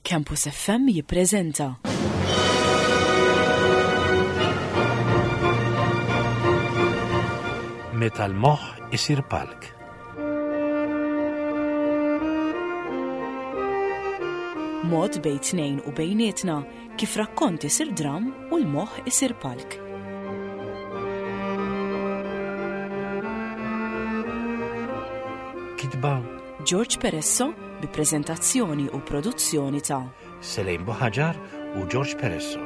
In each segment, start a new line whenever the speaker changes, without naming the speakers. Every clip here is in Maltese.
Campus FM jippreżenta.
Meta l-moħħ isir palk.
Mod bejn tnejn u bejnietna kif rakkont isir dram u l-moħħ isir palk.
Kitba
George Peresso bi preżentazzjoni u produzzjoni ta'
Selejn Boħaġar u George Peresso.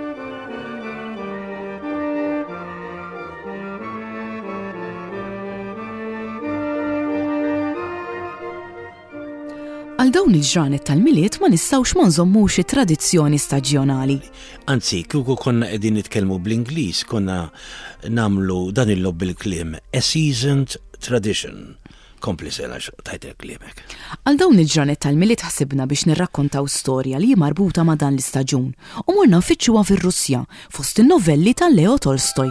Għal dawn il-ġranet tal-miliet ma nistgħux ma nżommux it-tradizzjoni staġjonali.
Anzi, kieku konna qegħdin nitkellmu bl-Ingliż konna namlu dan il-lob bil-kliem a seasoned tradition. Kompli sena tajt il-klimek.
Għal dawn il-ġranet tal-miliet ħsibna biex nirrakkontaw storja li marbuta ma' dan l-istaġun u morna nfittxuha fir-Russja fost in-novelli ta' Leo Tolstoj.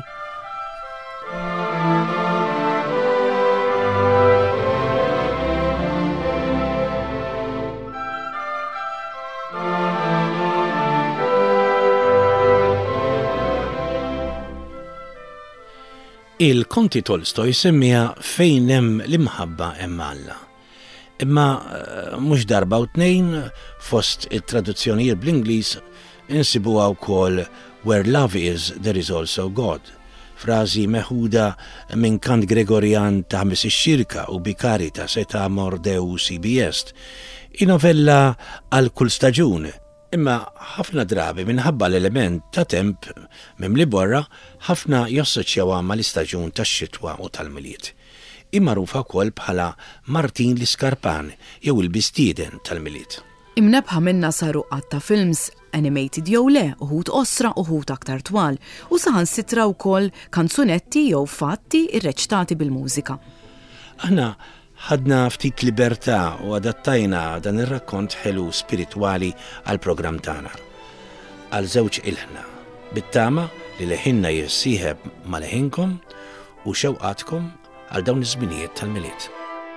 Il-Konti Tolstoj semmija fejn hemm l-imħabba hemm Alla. Imma mhux darba u tnejn fost it-traduzzjonijiet bl-Ingliż insibuha wkoll Where love is, there is also God. Frażi meħuda minn kant Gregorjan ta' Ħames ix-Xirka u bi Caritas et amor Deus ibi est. I-novella għal kull staġun. Imma ħafna drabi minħabba l-element ta' temp mimli borra ħafna jossoċjawha mal-istaġun tax-xitwa u tal-miliet. Immarufa wkoll bħala Martin l-Iskarpan jew il-Bistieden tal-miliet.
Imnebħa minna saru ta' films animated jew le, uħud osra uħud aktar twal u saħansitra wkoll kanzunetti jew fatti irreċtati bil-mużika.
Aħna ħadna ftit libertà u adattajna dan ir-rakkont ħelu spiritwali għal programm tagħna. Għal żewġ ilħna, bit-tama li leħinna jissieħeb ma' leħinkom u xewqatkom għal dawn iż-żminijiet tal-miliet.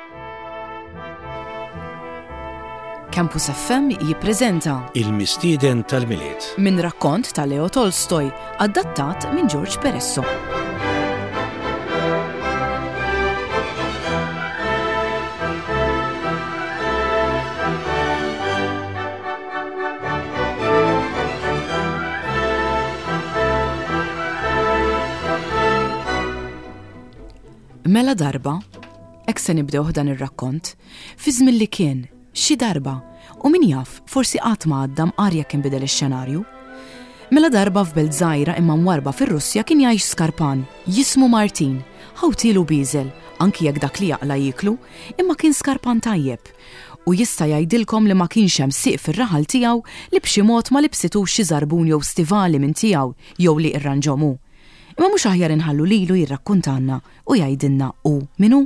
Campus FM jippreżenta
Il-Mistieden tal-miliet
minn rakkont ta' Leo Tolstoj, adattat minn George Peresso. Mela darba, hekk se nibdew dan ir-rakkont, fi żmien li kien xi darba u min jaf forsi qatt ma għadda mqarja kien bidel ix-xenarju. Mela darba f'belt żgħira imma mwarba fir-Russja kien jgħix skarpan jismu Martin, ħawtielu biżel anki jekk dak li jaqla jiklu, imma kien skarpan tajjeb. U jista' jgħidilkom li ma kienx hemm siq fir-raħal tiegħu li b'xi mod ma libsitux xi żarbun jew stivali minn tiegħu jew li irranġomu. Imma mhux aħjar inħallu lilu jirrakkuntanna u jgħidilna hu minhu.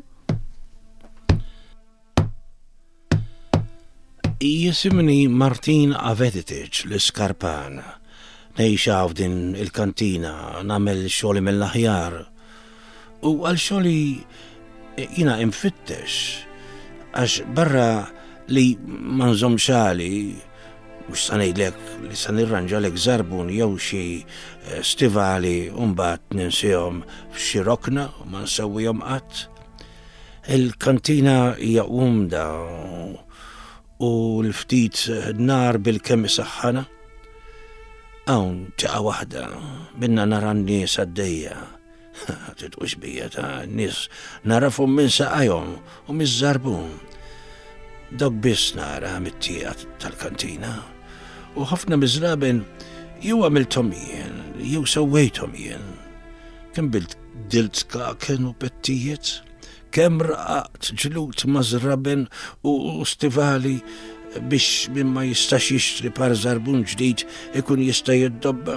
Jisimni Martin Aveditich l-Iskarpan. Nejxa f'din il-kantina nagħmel xogħli mill-aħjar. U għal xogħli jiena infittex għax barra li ma nżomm xali mux sanajdlek li sanirranġalek zarbun jew xi stivali umbat ninsihom f'xi rokna u ma nsewwihom qatt. Il-kantina hija umda u l-ftit nar bil-kemm isaħħana. Hawn ċaqa waħda binna nara n-nies għaddejja. Titqux bija ta' n-nies narafhom minn saqajhom u miż-żarbun. Dok biss nara mit-tieqa tal-kantina. U ħafna miżraben jew għamilthom jien, jew sewwejthom jien. Kemm dilt skaken u pettijiet, kemm raqaqt ġlut mażraben u stivali biex min ma jistax jixtri par żarbun ġdid ikun jista' jiddobba.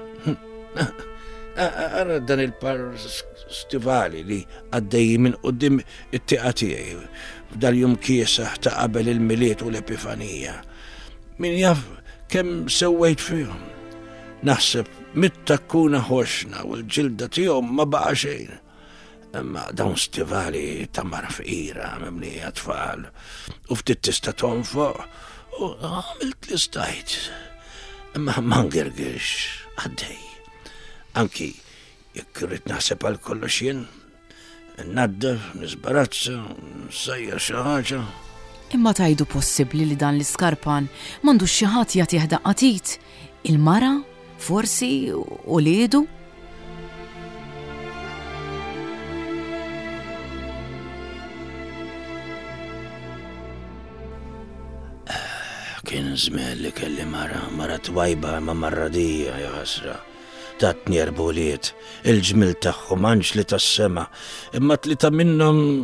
Ara dan il-par stivali li għaddej minn qudiem it-tieqa tiegħi f'dal-jum kiesaħ ta' qabel il-miliet u l-Epifanija. Min jaf kemm sewwejt fihom. Naħseb mit-takkuna ħoxna u l-ġilda tiegħhom ma baqa' xejn. Imma dawn stivali ta' mara fqira mimlija tfal u ftit tista' tonfoq U għamilt li stajt. Ma ngirgirx, għaddej. Anki, jekk rrid naħseb għal kollox jien, naddef, nisbarazza, sajja xi ħaġa.
Imma tajdu possibbli li dan l-iskarpan m'għandux xi ħadd jagħtih daqqatit. Il-mara, forsi, u liedu?
Kien żmien li kelli mara twajba ma marradija ja ħasra. Tatni erbuliet, il-ġmil tagħhom għanx li tas-sema, imma tlita minnhom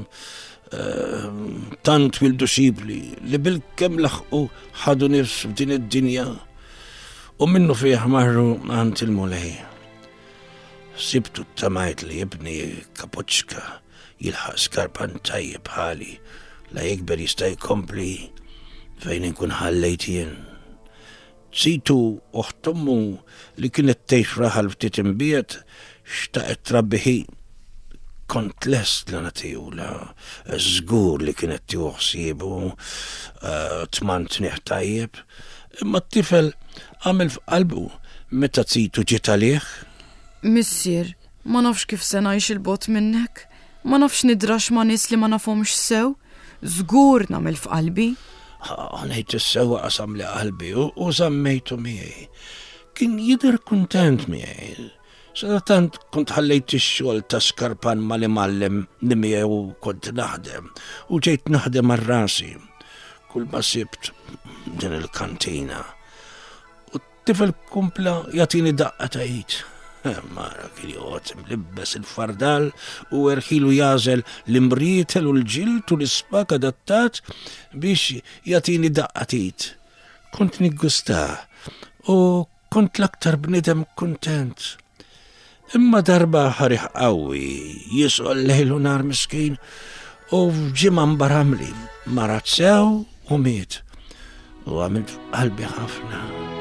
tant wildu xibli li bil-kemm laħqu ħadu nirs f'din id-dinja u minnu fih marru għand il-mulej. Sibtu tamajt li jibni kapoċka jilħaq skarpan tajjeb bħali la jikber jista' jkompli fejn inkun ħallejt jien. Situ uħtommu li kienet tgħix raħal ftit imbiet xtaqet trabbiħi. Kont lest li natijula, żgur li kienet tieħu ħsiebu, tmantniħ tajjeb, imma t-tifel għamel f'qalbu meta Situ ġiet għalih. Missier, ma nafx kif se ngħix il-bot minnek, ma nafx nidrax ma' nies li ma nafhomx sew, żgur nagħmel f'qalbi. Għanajt is-sewwa qasam li qalbi u żammejtu miegħi. Kien jidher kuntent miegħi. Sadattant kont ħallejt ix-xogħol ta' skarpan mal-imgħallem li miegħu kont naħdem u ġejt naħdem ar-rasi. Kull ma sibt din il-kantina. U t-tifel kumpla jagħtini daqqa tgħid. Mara kien joqgħod imlibbes il-fardal u erħilu jażel l-imrietel u l-ġilt u l-ispak adattat biex jagħtini daqqa. Kont niggustah u kont l-aktar bniedem kuntent. Imma darba ħariħ qawwi jisqol lejlu nar miskin u f'ġimgħa mbaramli marat sew u miet. U għamilt qalbi ħafna.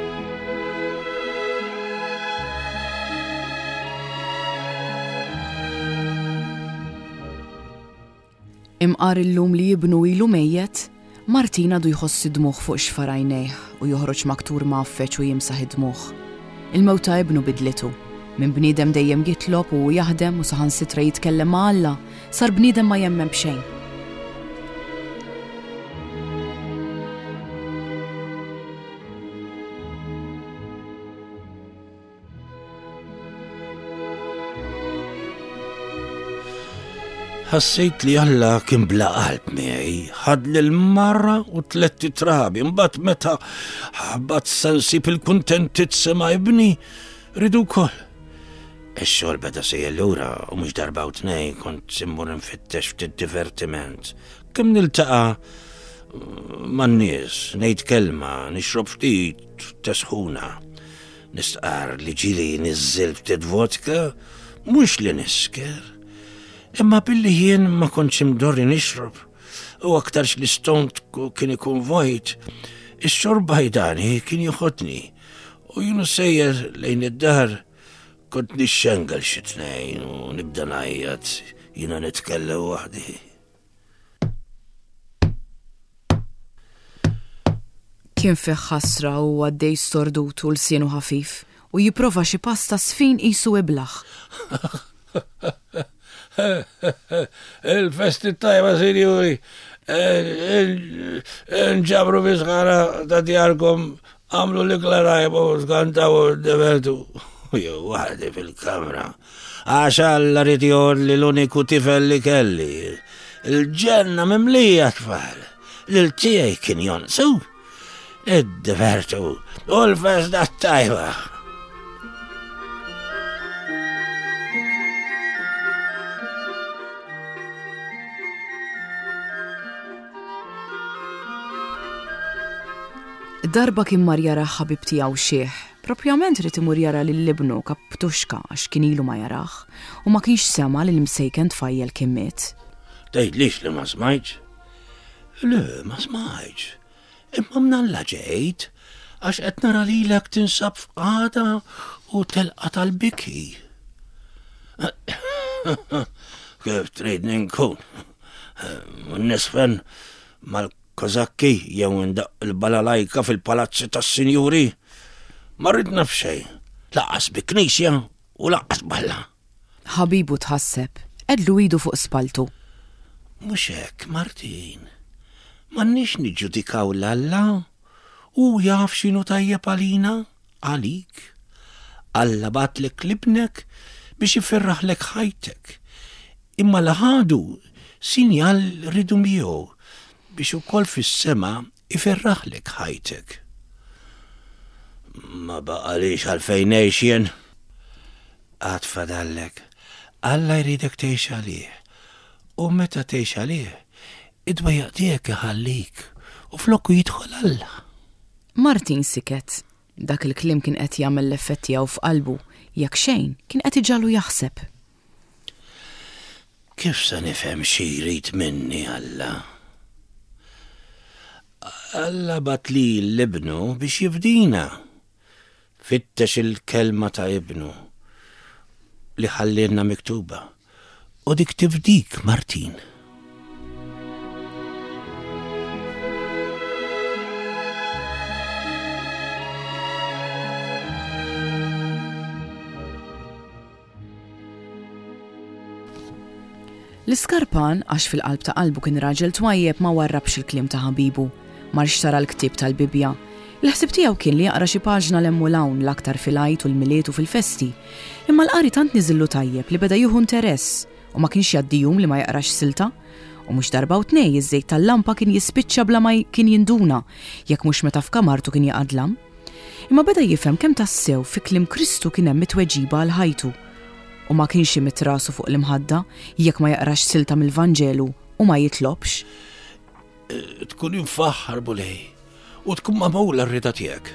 Imqar illum li jibnu ilu mejjet, Martina du jħossi dmuħ fuq xfarajnejh u joħroġ maktur maffeċ u jimsaħ dmuħ. Il-mewta ibnu bidlitu. Min bniedem dejjem jitlob u jaħdem u saħansitra jitkellem ma' Alla, sar bniedem ma jemmem b'xejn.
Ħassejt li Alla kien bla qalb miegħi, ħad lill-marra u tletti trabi, mbagħad meta ħabat sansib il-kuntent titsema' ibni, ridu wkoll. Ix-xogħol beda sejjel lura u mhux darba u tnejn kont immur nfittex ftit divertiment. Kemm niltaqa' man-nies, ngħid kelma, nixrob ftit tesħuna. Nistqar li ġieli niżżil ftit vodka, mhux li nisker. Imma billi jien ma kontx imdorri nixrob u aktarx li stont kien ikun vojt, ix-xorb ħajdani kien joħodni u jienu sejjer lejn id-dar kont nixxengal xi tnejn u nibda ngħajjad jiena nitkellem waħdi.
Kien fih ħasra u għaddej stordut u l-sienu ħafif u jipprova xi pasta sfin qisu iblaħ.
Il-festi tajba sinjuri, nġabru bizħara ta' djarkom, għamlu l-iklarajba u skantaw u d-devertu. Jew waħdi fil-kamra, għaxa l-rritjor li l-uniku tifel li kelli. Il-ġenna mimlija tfal, l-tijaj kien jonsu, id-devertu u l-festa tajba.
Darba kien mar jara ħabib tiegħu xieħ, propjament rid imur jara lill-ibnu Kaptuxka għax kien ilu ma jaraħ u ma kienx sema li l-msejken tfajjel kien miet.
Tgħidlix li ma smajtx? Le, ma smajtx. Imma mnalla ġejt għax qed nara lilek tinsab f'qagħda u telqa' tal-biki. Kif trid ninkun? Nisfen kozakki jew indaq il-balalajka fil-palazzi tas-sinjuri. Ma rridna f'xejn, laqqas bi knisja u laqqas balla.
Ħabibu tħasseb, edlu idu fuq spaltu.
Mhux hekk, Martin. M'għandniex niġġudikaw l-Alla. U jaf x'inhu tajjeb għalina, għalik. Alla batlek libnek biex iferraħlek ħajtek. Imma laħadu sinjal ridu miegħu biex ukoll fis-sema iferraħlek ħajtek. Ma baqalix għalfejn għexjen. Għad fadallek, Alla jridek tgħix għalih. U meta tgħix għalih, id-dwa jaqtiek iħallik u flokku jidħol Alla.
Martin siket. Dak il-klim kien qed jagħmel l-effett tiegħu f'qalbu, jekk xejn kien qed iġallu jaħseb.
Kif se nifhem xi jrid minni Alla? Alla bat li l-ibnu biex jifdina. Fittex il-kelma ta' ibnu li ħallilna miktuba. U dik tifdik, Martin.
L-iskarpan, għax fil-qalb ta' qalbu kien raġel twajjeb ma warrabx il-klim ta' ħabibu, marx tara l-ktib tal-Bibja. L-ħsib tiegħu kien li jaqra xi paġna lemmu lawn l-aktar fil-għajt u l-miliet u fil-festi, imma l-qari tant niżillu tajjeb li beda jieħu interess u ma kienx jaddijum li ma jaqrax silta, u mhux darba u tnej iż-żejt tal-lampa kien jispiċċa bla ma kien jinduna jekk mhux meta f'kamartu kien jaqadlam. Imma beda jifhem kemm tassew fi kliem Kristu kien hemm mitweġiba għal ħajtu. U ma kienx mitrasu fuq l-imħadda jekk ma jaqrax silta mill-Vanġelu u ma jitlobx.
Tkun infaħħar bulej u tkun magħmula r-rida tiegħek.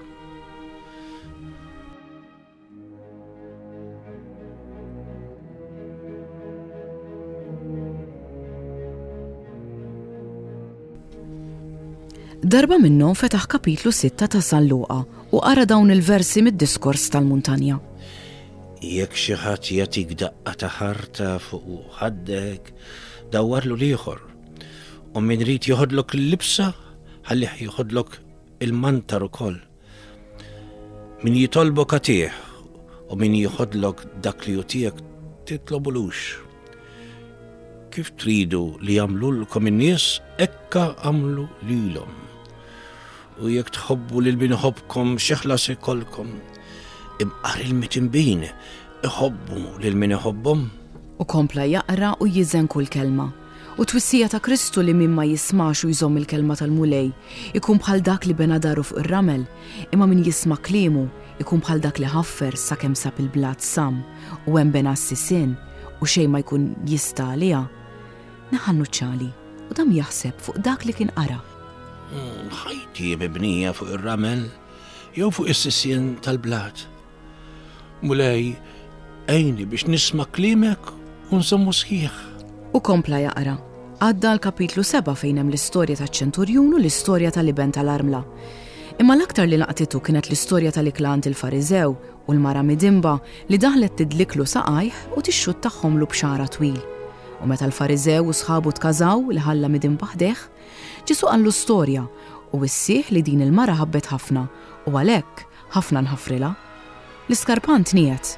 Darba minnhom fetaħ kapitlu 6 ta' San Luqa u qara dawn il-versi mid-diskors tal-muntanja.
Jekk xi ħadd jagħtik daqqa ta' ħarta fuq ħaddek, dawwarlu l-ieħor. U min rid joħodlok il-libsa, ħallih joħodlok il-mantar ukoll. Min jitolbok agħtih u min joħodlok dak li jutiek titlobulux. Kif tridu li jagħmlulkom in-nies, hekk għamlu lilhom. U jekk tħobbu lil min iħobbkom x'eħlas ikolkom. Imqar il-mitinbin iħobbu lil min iħobbhom.
U kompla jaqra u jiżen kull kelma. U twissija ta' Kristu li min ma jismax u jżomm il-kelma tal-mulej ikun bħal dak li bena daru fuq ir-ramel, imma min jisma' kliemu ikun bħal dak li ħaffer sakemm sab il-blat sam u hemm bena assissin u xejn ma jkun jista' għaliha. Naħannu ċali u dam jaħseb fuq dak li kien qara.
Ħajti mibnija fuq ir-ramel jew fuq is-sissien tal-blat. Mulej, ejni biex nisma' kliemek u nżommu sħiħ.
U kompla jaqra. Għadda l-kapitlu 7 fejn hemm l-istorja taċ-ċenturjun u l-istorja tal-iben tal-armla. Imma l-aktar li laqtitu kienet l-istorja tal-iklant il-Fariżew u l-mara midimba li daħlet tidliklu saqajh u tixxut tagħhom lu b'xara twil. U meta l-Fariżew u sħabu tkażaw li ħalla midimba ħdeħ, ġisu għallu storja u issieħ li din il-mara ħabbet ħafna u għalhekk ħafna nħafrila. L-iskarpan tniet.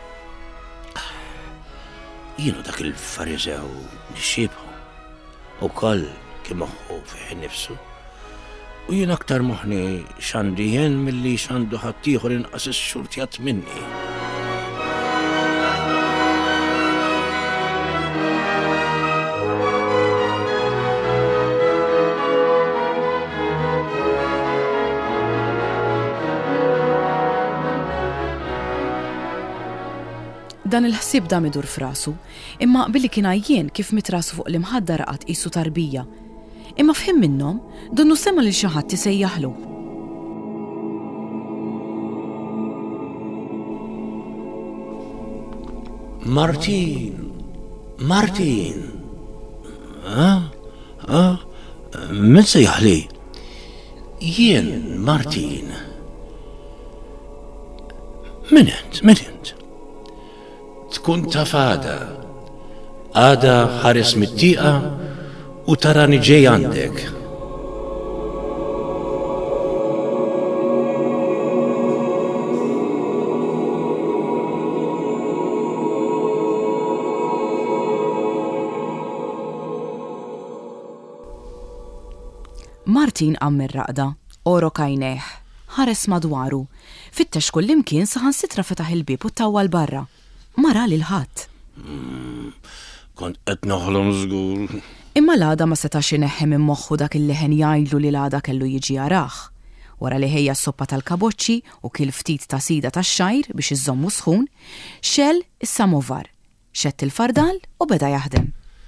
Jienu dak il-Fariżew nixxibħu ukoll kien moħħu fih innifsu. U jien aktar moħħni x'għandi jien milli x'għandu ħadd ieħor inqas ix-xurtjat minni.
Dan il-ħsieb dam idur f'rasu, imma billi kien għajjien kif mitrasu fuq l-imħadda raqat qisu tarbija. Imma fħim minnhom donnu sema lil xi ħadd isejjaħlu.
Martin. Min sejjaħli? Jien, Martin. Min int? Tkun tafada, għada ħares mit-tieqa u tarani ġej għandek.
Martin qamm ir-raqda, oro kajnejh, ħares madwaru, fittex kullimkien saħansitra fetaħ il-bib u tawwa l-barra. Ma ra lil ħadd.
Kont qed noħlom żgur.
Imma l-għada ma setax ineħħi minn moħħu dak il-leħen jgħidlu li l-għada kellu jiġi jarah. Wara li ħejja s-soppa tal-kaboċċi u kil ftit ta' sida tax-xajr biex iżommu sħun, xell is-samovar, xett il-fardal u beda jaħdem.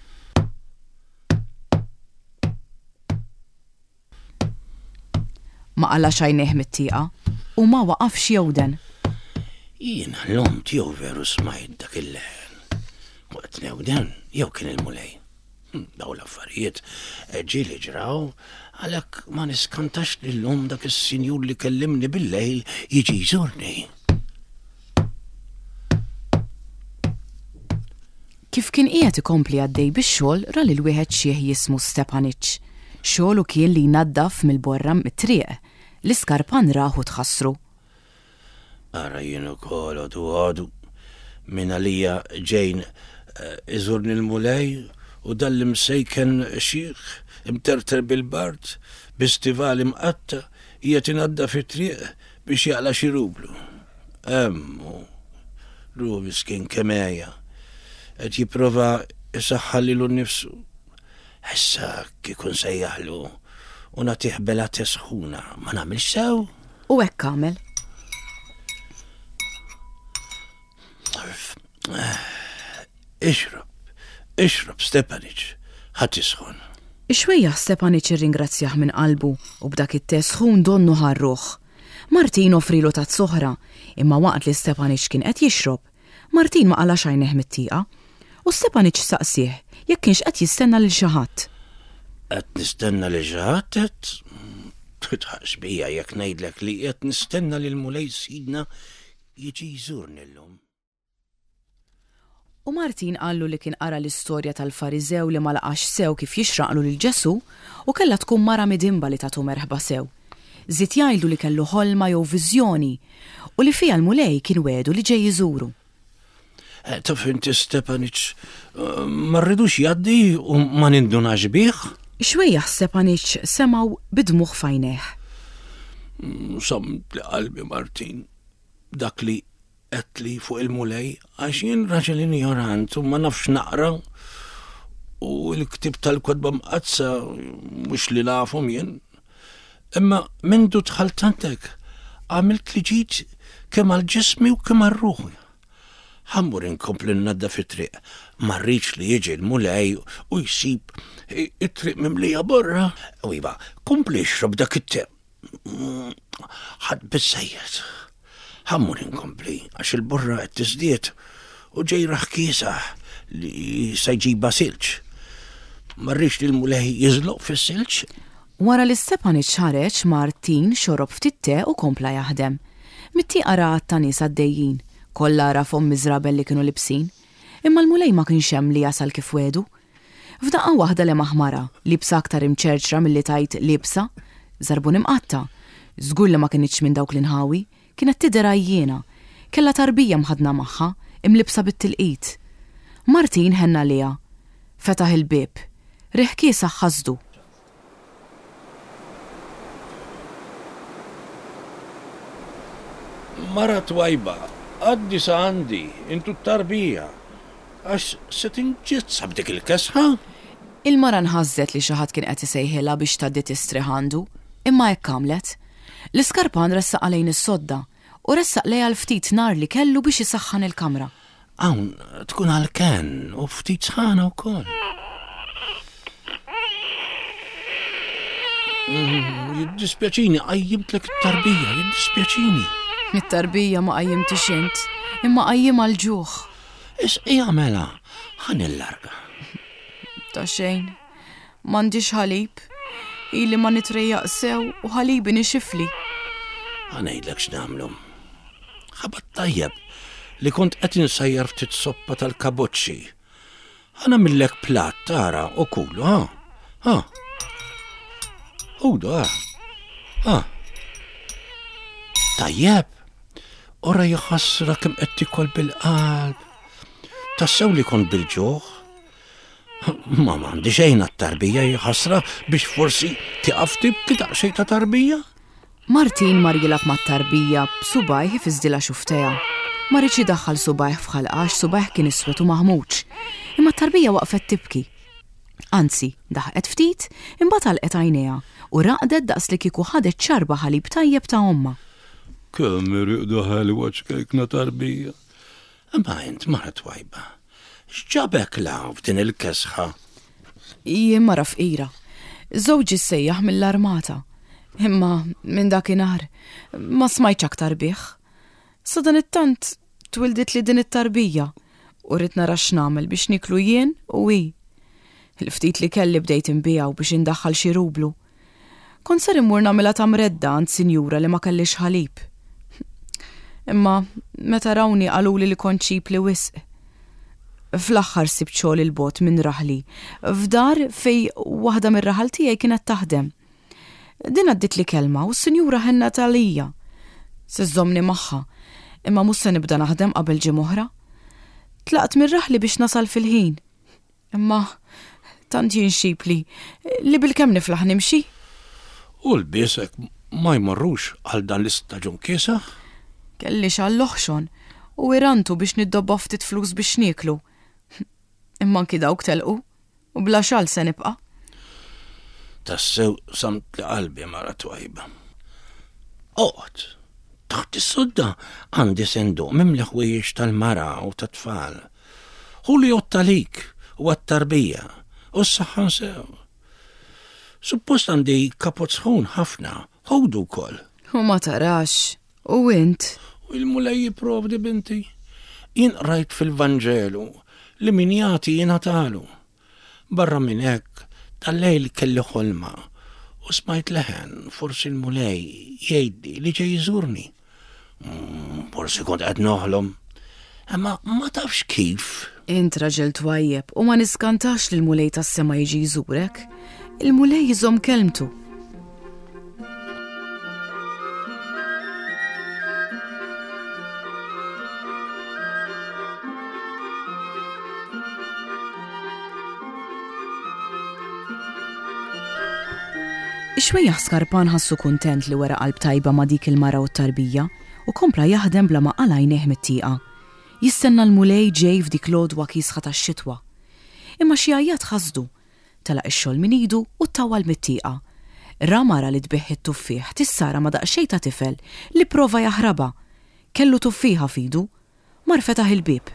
Ma qalla xajneħ mit-tieqa u ma waqafx jewden.
Jien l-lum tiegħu veru smajt dak il-leħen. Waqt newden jew kien il-mulej. Daw l-affarijiet ġieli ġraw għalhekk ma niskantax lillum dak is-sinjur li kellimni bil-lejl jiġi jżurni.
Kif kien qiegħed ikompli għaddej bix-xogħol ra lil wieħed xieħ jismu Stepanic. Xogħlu kien li jnaddaf mill-borra mit-triq. L-iskarpan raħu tħassru.
Ara jien ukoll għadu minn għalija ġejn iżurni l-mulej u dal-imsejken xieħ imterter bil-bart bistivali mqatta qiegħed inadda fit-triq biex jaqla xi rublu. Emmu, rubi skin kemeja, qed jipprova isaħħallilu nnifsu. Issa kikun sejjaħlu u nagħtih bela tesħuna ma nagħmilx sew.
U hekk għamel.
Ixrob Stepanic, ħadd isħun.
Ixwejjaħ Stepanic irringrazzjah minn qalbu u b'dak it-tesħun donnu ħarruh. Martin offrilu ta' soħra, imma waqt li Stepanic kien qed jixrob, Martin ma qala xajneħ mit-tieqa u Stepanic saqsih jekk kienx qed jistenna lil xi ħadd.
Qed nistenna lil xi ħadd? Titħax bija jekk ngħidlek li qed nistenna lil mulej sidna jiġi jżurni llum.
U Martin qallu li kien qara l-istorja tal-Fariżew li ma laqax sew kif jixraqlu lil Ġesu u kellha tkun mara midimba li tagħtu merħba sew. Żied jgħidlu li kellu ħolma jew viżjoni u li fiha l-mulej kien wedu li ġej iżuru.
Taf inti Stepanic ma rridux jgħaddi u ma nindunax bih?
Xwejjaħ Stepanic semgħu bidmuħ fajnejh.
Samt li qalbi Martin dak li qed li fuq il-mulej għax jien raġel ignorant u ma nafx naqra u l-ktib tal-kodba mqazza mhux li nafhom jien. Imma mindu tħaltantek għamilt li ġid kemm għall-ġismi u kemm għar-ruħi. Ħammur inkompli nnadda fit-triq, ma rridx li jiġi l-mulej u jsib it-triq mimlija borra. U iva, kompli xrob dak it-te. Ħadd biżejjed. Ħammur inkompli għax il-borra qed tiżdied u ġej raħkiesa li se jġibha silġ. Ma rridx li l-mulej jiżloq fis-silġ.
Wara li Stepanic ħareġ Martin xorob ftit te u kompla jaħdem. Mit-tieqa raqgħet ta' nies għaddejjin, kollha rafhom miżrabel li kienu libsin, imma l-mulej ma kienx hemm li jasal kif wedu. F'daqqa waħda li maħmara, libsa aktar imċerċra milli tajt libsa, żarbun imqatta. Żgur li ma kienitx minn dawk l-inħawi, kienet tidher għajjiena, kellha tarbija mħadna magħha, imlibsa bit-tilqit. Martin ħenna liha, fetaħ il-bib, riħ kiesa ħażdu.
Mara twajba, għaddi sa għandi, intu t-tarbija, għax se tinġizza b'dik il-kesħa?
Il-mara nħażet li xi ħadd kien qed isejħilha biex tgħaddi tistri għandu, imma hekk għamlet. L-iskarpan ressaq għalejn is-sodda u ressaq lejha l-ftit nar li kellu biex isaħħan il-kamra.
Hawn tkun għal-ken u ftit sħana wkoll. Jiddispjaċini, qajjimtlek it-tarbija, jiddispjaċini.
It-tarbija ma qajjimtix int, imma qajjim għal-ġuħ.
Isqija mela, ħanillarga.
Ta' xejn, m'għandix ħalib, ili ma nitrejjaq sew u ħalibi nixifli.
Ħanejdlek x'nagħmlu. Ħabat tajjeb li kont qed insajjar ftit soppa tal-kaboċċi. Ħanamillek platt tara u kulu, ha. Udu, ha. Tajjeb, ora jħassra kemm qed tikol bil-qalb. Tassew li kont bil-ġuħ. Ma m'għandi xejn għat-tarbija ħasra biex forsi tiqaf tibki daqsxejn ta' tarbija.
Martin mar jilab mat-tarbija b'subajh ifiżdilha xufteja. Ma rridx idaħħal subajh f'ħalqax subajh kien iswed u maħmuġ. Imma t-tarbija waqfet tibki. Anzi, daħqet ftit, imbagħad għalqet għajnejha u raqdet daqs li kieku ħadet ċarba ħalib tajjeb ta' omma.
Kemm iriqdu ħalwa ċkejkna tarbija. Imma int mara twajba. X'ġabek law f'din il-kesħa?
Jien mara fqira. Żewġi sejjaħ mill-armata. Imma minn dakinhar ma smajtx aktar bih. Sa dan it-tant twildet li din it-tarbija u rrid nara x'nagħmel biex niklu jien u hi. Il-ftit li kelli bdejt inbiegħu biex indaħħal xi rublu. Kont ser immur nagħmilha ta' mredda għand sinjura li ma kellix ħalib. Imma meta rawni qaluli li kont ċip li wisq. Fl-aħħar sibt xogħol il-bot minn raħli, f'dar fej waħda mir-raħal tiegħi kienet taħdem. Din għaddit li kelma u s-sinjura ħenna talija. Siżżomni magħha, imma mhux se nibda naħdem qabel ġimgħa oħra. Tlaqt mir-raħli biex nasal fil-ħin. Imma tant jinxib li bil-kemm niflaħ nimxi.
U l-biesek ma jmorrux għal dan l-istaġun kiesa?
Kelli xall-oħxon u irantu biex niddobba ftit flus biex nieklu. Imma anki dawk telqu u bla xal se nibqa'.
Tassew samt li qalbi mara twajba. Oqgħod, taħt is-sudda għandi senduq mimli ħwejjex tal-mara u tat-tfal. Hu li jottalik u għat-tarbija u s-saħħan sew. Suppost għandi kapot sħun ħafna, ħowdu wkoll.
U ma tarax, u int?
U il-mulej jipprovdi binti. Jien rajt fil-Vanġelu li min jagħti jingħatalu. Barra minn hekk tal-lejl kelli ħolma u smajt leħen forsi l-mulej jgħidli li ġej jżurni. Forsi kont qed noħlom, imma ma tafx kif.
Int raġel twajjeb u ma niskantax li l-mulej tas-sema jiġi jżurek. Il-mulej jżomm kelmtu. Ixwejjaħ Skarpan ħassu kuntent li wara qalb tajba ma' dik il-mara u t-tarbija u kompla jaħdem bla ma qalajneh mit-tieqa. Jistenna l-mulej ġej f'dik l-għodwa kisħa tax-xitwa. Imma xi għajjat ħasdu, telaq ix-xogħol min idu u ttawwal mit-tieqa. Ra mara li tbeħħ it-tuffieħ tissara ma daqsxejn ta' tifel li prova jaħraba. Kellu tuffieħa f'idu, mar fetaħ il-bib.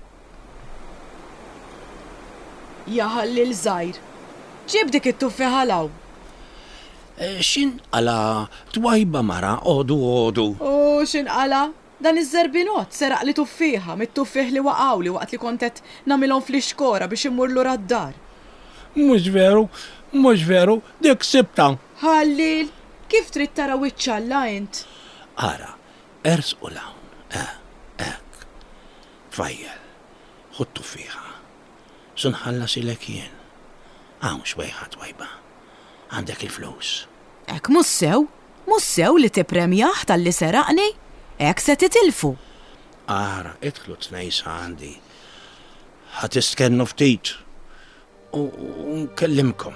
Jaħalli l-żgħir, ġib dik it-tuffieħa law.
Xin għala twajba mara, għodu.
Xin għala? Dan iż-żerbinot seraq li tuffieħa, mit-tuffieħ li waqgħu li waqt li kontet namilhom fl-ixkora biex immur lura d-dar.
Mhux veru, dik sibta.
Ħallil, kif trid tara wiċċalla int?
Ara, ers u lawn, ek. Tfajjel, ħud tuffieħa. Sunħallas ilek jien. Hawn xwejħa twajba. Għandek il-flus.
Ek mussew li tippremjaħ tal-li seraqni, ek se titilfu.
Ara, idħlu tnejsa għandi. Ħatiskennu ftit u nkellimkom.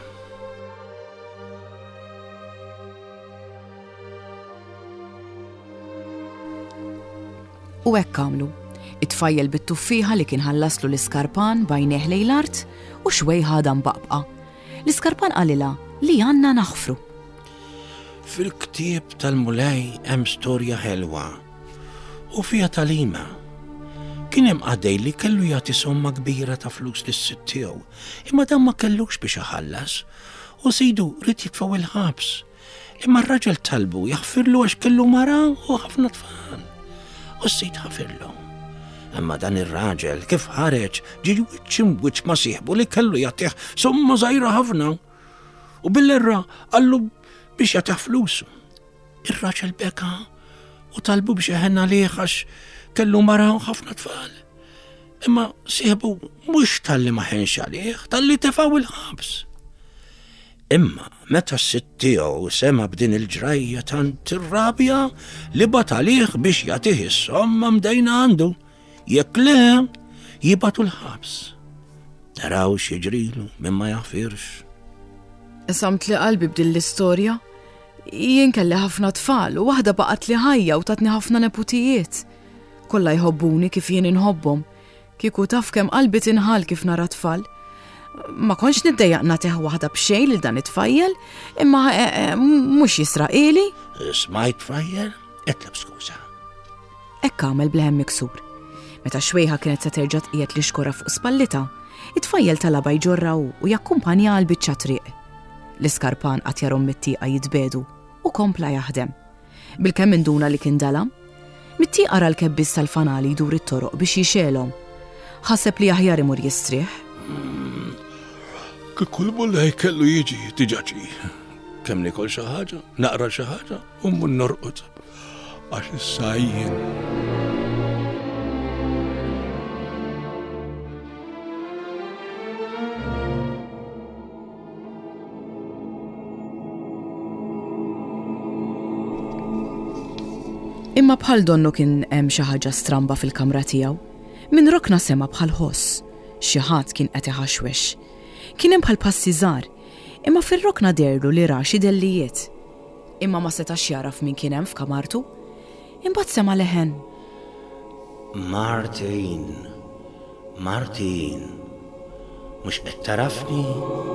U hekk għamlu. Itfajjel bit-tuffieħa li kien ħallaslu l-iskarpan bajneħ lejn l-art u xwejħa dan baqbqa. L-iskarpan qalilha li għandna naħfru.
Fil-ktieb tal-mulej hemm storja ħelwa u fiha talima. Kien hemm qadej li kellu jagħti somma kbira ta' flus lis-sitt tiegħu, imma dan ma kellux biex iħallas u sidu rid jitfgħu il-ħabs. Imma r-raġel talbu jaħfirlu għax kellu mara u ħafna tfal. U s-sid ħafirlu. Imma dan ir-raġel kif ħareġ ġi wiċċ ma sieħbu li kellu jagħtih somma żgħira ħafna. U bil-erra għallu biex jagħtih flusu. Ir-raġel beka u talbu biex jeħenna liħ għax kellu mara u ħafna tfal. Imma sieħbu mhux tal-li ma ħenx għalih, tal-li tefgħu il-ħabs. Imma meta s-sitt tiegħu sema b'din il-ġrajja tant ir-rabja li bat għalih biex jagħtih is-somma mdejna għandu. Jekk le jibatu l-ħabs. Naraw xieġrilu minn ma jaħfirx.
Samt li qalbi b'din l-istorja. Jien kelli ħafna tfal u waħda baqgħet li ħajja u tatni ħafna neputijiet. Kollha jħobbuni kif jien inħobbhom. Kieku taf kemm qalbi tinħal kif nara tfal. Ma kontx niddejjaq nagħtih waħda b'xejn lil dan it-tfajjel, imma mhux jisraqili.
Smajt tfajjel? Etleb skuża.
Hekk għamel blehem miksur. Meta xwejħa kienet se terġa' tqiegħed li xkora fuq spallita, it-tfajjel talaba jġorra u jakkumpanja għal biċċa triq. L-iskarpan qatt jarhom mit-tieqa jitbedu u kompla jaħdem. Bilkemm induna li kien dalam, mit-tieqa ra l-kebbis tal-fanali jdur it-toroq biex jixelhom. Ħaseb li aħjar imur jistrieħ.
Kull mullej kellu jiġi tiġaġi. Kemm nikol xi ħaġa, naqra xi ħaġa u mmur norqod għax issa jien.
Imma bħal donnu kien hemm xi ħaġa stramba fil-kamra tiegħu. Min rokna sema bħal ħoss. Xi ħadd kien qed iħaxwex. Kien hemm bħal passi żgħar, imma fir-rokna derlu li ra xi dellijiet. Imma ma setax jaraf min kien hemm f'kamartu. Imbagħad sema leħen.
Martin, mhux qed tarafni?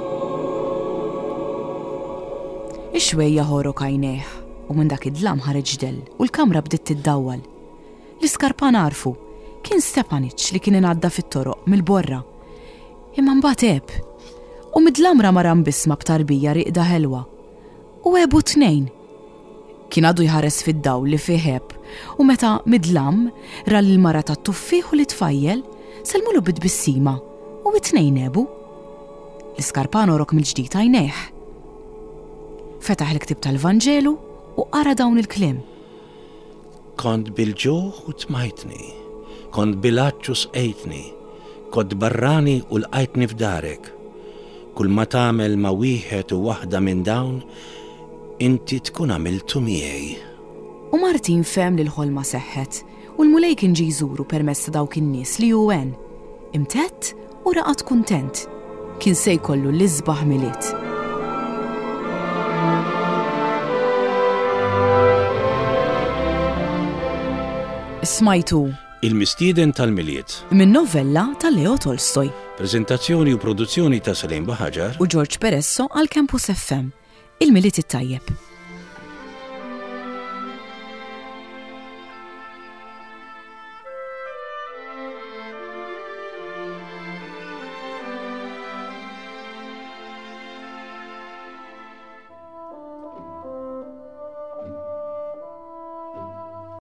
Ix-xwejja ħorok għajnejh u minn dak id-dlam ħareġ dell u l-kamra bdiet tiddawwal. L-iskarpan għarfu kien Stepanic li kien ingħadda fit-toroq mill-borra. Imma mbagħad eb u mid-dlamra mara mbisma b'tarbija riqda ħelwa. U ebu tnejn. Kien għadu jħares fid-dawl li fih eb u meta mid-dlam ra l-mara tat-tuffieħ u li tfajjel selmulu bid-bissima u it-tnejn ebu. L-iskarpan orok mill-ġdid għajnejh. Fetaħ l-ktib tal-Vanġelu u qara dawn il-kliem.
Kont bil-ġuħ u tmajtni, kont bil-għaċċu sqejtni, kont barrani u l-qajtni f'darek. Kull ma tagħmel ma' wieħed u waħda minn dawn, inti tkun għamiltu miegħi.
U Martin fehm li l-ħolma seħħet u l-mulej kien ġi jżuru permezz ta' dawk in-nies li hu għen. Imtett u raqgħet kuntent. Kien se jkollu l-isbaħ miliet. Smajtu
Il-mistieden tal-miliet
min novella ta' Leo Tolstoj.
Preżentazzjoni u produzzjoni ta' Salim Baħaġar
u George Peresso għal Campus FM. Il-miliet it-tajjeb.